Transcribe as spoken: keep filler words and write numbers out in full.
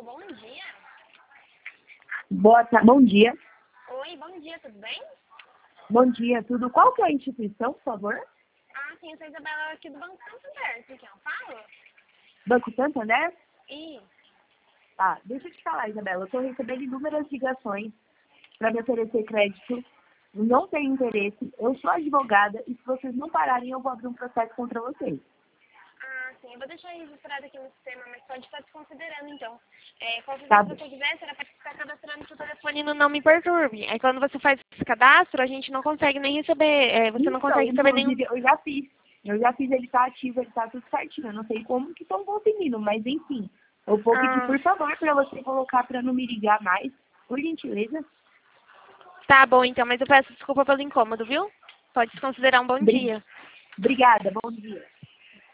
bom dia. Boa tarde, bom dia. Oi, bom dia, tudo bem? Bom dia, tudo. Qual que é a instituição, por favor? Ah, sim, eu sou a Isabela aqui do Banco Santander, com quem eu falo? Banco Santander? Ih, Tá, deixa eu te falar, Isabela. Eu estou recebendo inúmeras ligações para me oferecer crédito. Não tenho interesse. Eu sou advogada e se vocês não pararem, eu vou abrir um processo contra vocês. ah, sim, eu vou deixar registrado aqui no sistema, mas pode estar desconsiderando, então. É, qualquer Tá coisa bom. que você quisesse era para ficar cadastrando seu telefone no Não Me Perturbe. Aí quando você faz esse cadastro, a gente não consegue nem receber, é, você não Então, consegue receber nenhum... inclusive, eu já fiz. Eu já fiz, ele tá ativo, ele tá tudo certinho. Eu não sei como que estão conseguindo, mas enfim. Eu vou pedir, Ah, por favor, para você colocar para não me ligar mais. Por gentileza. tá bom, então, mas eu peço desculpa pelo incômodo, viu? Pode desconsiderar um bom Bri- dia. Obrigada, bom dia.